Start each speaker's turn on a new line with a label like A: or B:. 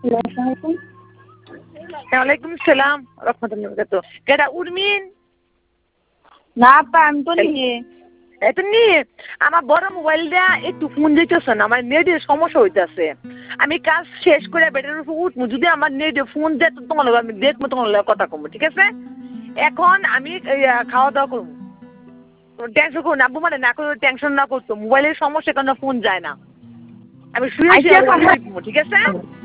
A: ওয়ালাইকুম সালাম রাহমাতুল্লাহি ওয়া বারাকাতুহু। কেডা উর্মিন?
B: না আপা আমি তো নিয়ে
A: এত নিয়ে আমার বড় মোবাইল দিয়া একটু ফোন দিতেছে না, আমার নেটের সমস্যা হইতেছে। আমি কাজ শেষ করে বেডের উপর উঠবো, যদি আমার নেটে ফোন দেয় তো তোমার লগে আমি দেখবো, তোমার লগে কথা কমবো, ঠিক আছে? এখন আমি খাওয়া দাওয়া করবো, টেনশন করো না। আব্বু মানে না করে টেনশন না করতো, মোবাইলের সমস্যা কারণে ফোন যায় না। আমি শুয়ে শুয়ে ঠিক আছে?